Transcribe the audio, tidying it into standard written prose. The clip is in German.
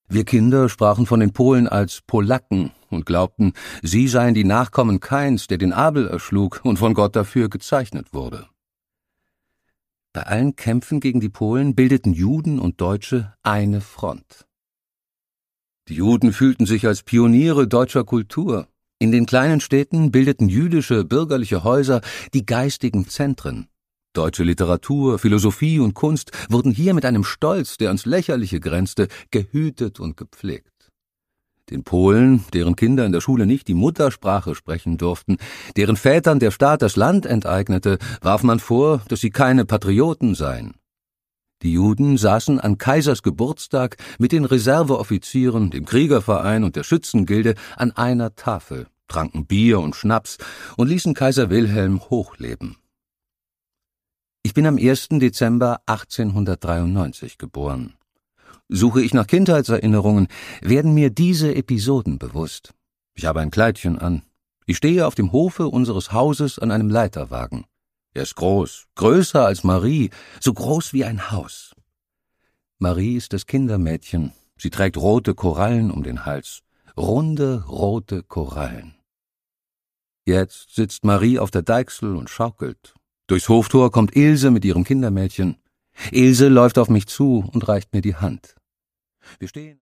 Wir Kinder sprachen von den Polen als Polacken und glaubten, sie seien die Nachkommen Kains, der den Abel erschlug und von Gott dafür gezeichnet wurde. Bei allen Kämpfen gegen die Polen bildeten Juden und Deutsche eine Front. Die Juden fühlten sich als Pioniere deutscher Kultur. In den kleinen Städten bildeten jüdische bürgerliche Häuser die geistigen Zentren. Deutsche Literatur, Philosophie und Kunst wurden hier mit einem Stolz, der ans Lächerliche grenzte, gehütet und gepflegt. Den Polen, deren Kinder in der Schule nicht die Muttersprache sprechen durften, deren Vätern der Staat das Land enteignete, warf man vor, dass sie keine Patrioten seien. Die Juden saßen an Kaisers Geburtstag mit den Reserveoffizieren, dem Kriegerverein und der Schützengilde an einer Tafel, tranken Bier und Schnaps und ließen Kaiser Wilhelm hochleben. Ich bin am 1. Dezember 1893 geboren. Suche ich nach Kindheitserinnerungen, werden mir diese Episoden bewusst. Ich habe ein Kleidchen an. Ich stehe auf dem Hofe unseres Hauses an einem Leiterwagen. Er ist groß, größer als Marie, so groß wie ein Haus. Marie ist das Kindermädchen. Sie trägt rote Korallen um den Hals. Runde, rote Korallen. Jetzt sitzt Marie auf der Deichsel und schaukelt. Durchs Hoftor kommt Ilse mit ihrem Kindermädchen. Ilse läuft auf mich zu und reicht mir die Hand. Wir stehen